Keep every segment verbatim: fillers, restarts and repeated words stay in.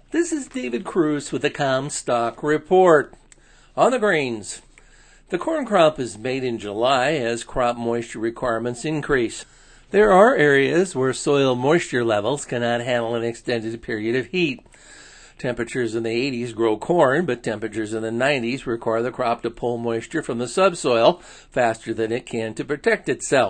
This is David Cruz with the Comstock Report. On the grains, the corn crop is made in July as crop moisture requirements increase. There are areas where soil moisture levels cannot handle an extended period of heat. Temperatures in the eighties grow corn, but temperatures in the nineties require the crop to pull moisture from the subsoil faster than it can to protect itself.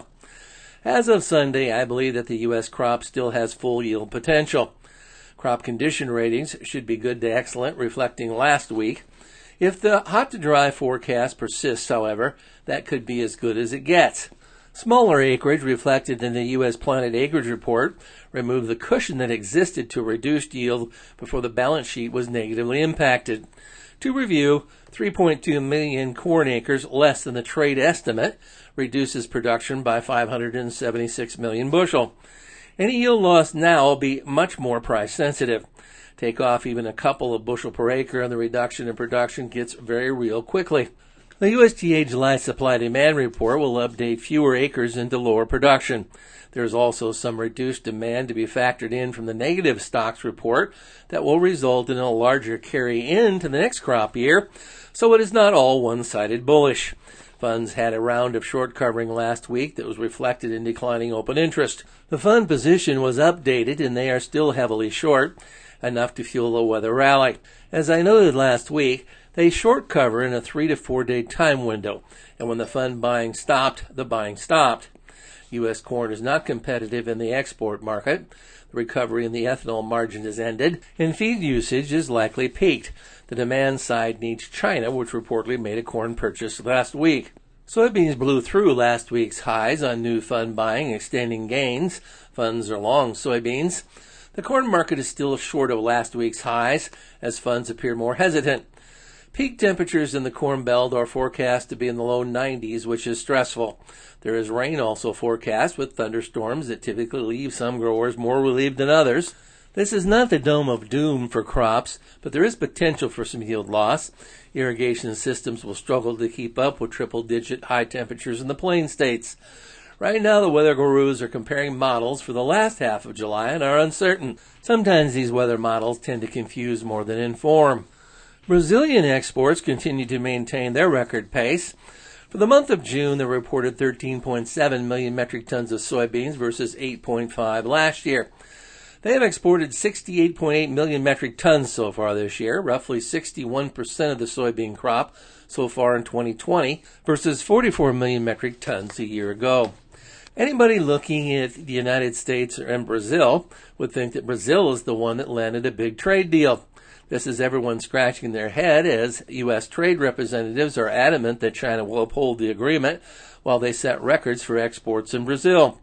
As of Sunday, I believe that the U S crop still has full yield potential. Crop condition ratings should be good to excellent, reflecting last week. If the hot to dry forecast persists, however, that could be as good as it gets. Smaller acreage reflected in the U S planted acreage report removed the cushion that existed to reduced yield before the balance sheet was negatively impacted. To review, three point two million corn acres less than the trade estimate reduces production by five hundred seventy-six million bushel. Any yield loss now will be much more price sensitive. Take off even a couple of bushel per acre and the reduction in production gets very real quickly. The U S D A July supply demand report will update fewer acres into lower production. There is also some reduced demand to be factored in from the negative stocks report that will result in a larger carry in to the next crop year, so it is not all one-sided bullish. Funds had a round of short covering last week that was reflected in declining open interest. The fund position was updated and they are still heavily short, enough to fuel a weather rally. As I noted last week, they short cover in a three to four day time window, and when the fund buying stopped, the buying stopped. U S corn is not competitive in the export market. The recovery in the ethanol margin has ended, and feed usage is likely peaked. The demand side needs China, which reportedly made a corn purchase last week. Soybeans blew through last week's highs on new fund buying, extending gains. Funds are long soybeans. The corn market is still short of last week's highs, as funds appear more hesitant. Peak temperatures in the Corn Belt are forecast to be in the low nineties, which is stressful. There is rain also forecast, with thunderstorms that typically leave some growers more relieved than others. This is not the dome of doom for crops, but there is potential for some yield loss. Irrigation systems will struggle to keep up with triple-digit high temperatures in the plain states. Right now, the weather gurus are comparing models for the last half of July and are uncertain. Sometimes these weather models tend to confuse more than inform. Brazilian exports continue to maintain their record pace. For the month of June, they reported thirteen point seven million metric tons of soybeans versus eight point five last year. They have exported sixty-eight point eight million metric tons so far this year, roughly sixty-one percent of the soybean crop so far in twenty twenty, versus forty-four million metric tons a year ago. Anybody looking at the United States and Brazil would think that Brazil is the one that landed a big trade deal. This is everyone scratching their head as U S trade representatives are adamant that China will uphold the agreement while they set records for exports in Brazil.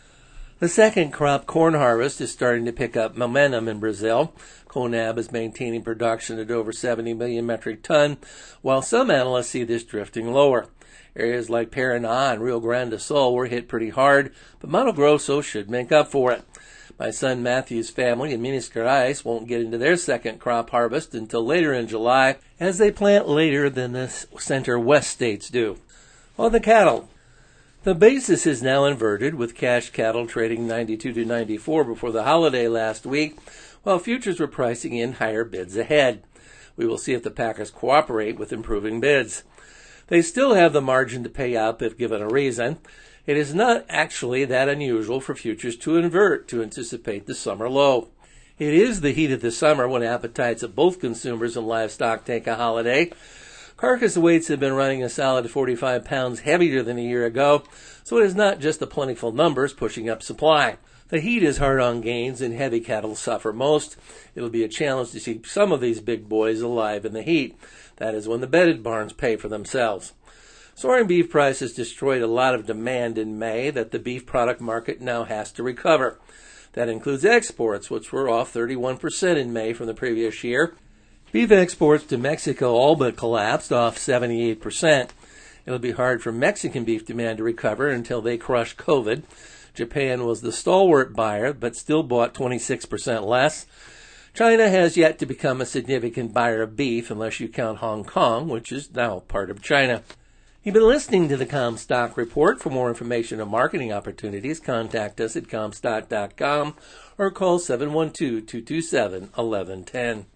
The second crop corn harvest is starting to pick up momentum in Brazil. CONAB is maintaining production at over seventy million metric ton, while some analysts see this drifting lower. Areas like Paraná and Rio Grande do Sul were hit pretty hard, but Mato Grosso should make up for it. My son Matthew's family in Minas Gerais won't get into their second crop harvest until later in July, as they plant later than the center-west states do. On the cattle, the basis is now inverted, with cash cattle trading ninety-two to ninety-four before the holiday last week, while futures were pricing in higher bids ahead. We will see if the packers cooperate with improving bids. They still have the margin to pay up if given a reason. It is not actually that unusual for futures to invert to anticipate the summer low. It is the heat of the summer when appetites of both consumers and livestock take a holiday. Carcass weights have been running a solid forty-five pounds heavier than a year ago, so it is not just the plentiful numbers pushing up supply. The heat is hard on gains and heavy cattle suffer most. It'll be a challenge to keep some of these big boys alive in the heat. That is when the bedded barns pay for themselves. Soaring beef prices destroyed a lot of demand in May that the beef product market now has to recover. That includes exports, which were off thirty-one percent in May from the previous year. Beef exports to Mexico all but collapsed, off seventy-eight percent. It'll be hard for Mexican beef demand to recover until they crush COVID. Japan was the stalwart buyer, but still bought twenty-six percent less. China has yet to become a significant buyer of beef, unless you count Hong Kong, which is now part of China. You've been listening to the Comstock Report. For more information on marketing opportunities, contact us at comstock dot com or call seven one two, two two seven, one one one zero.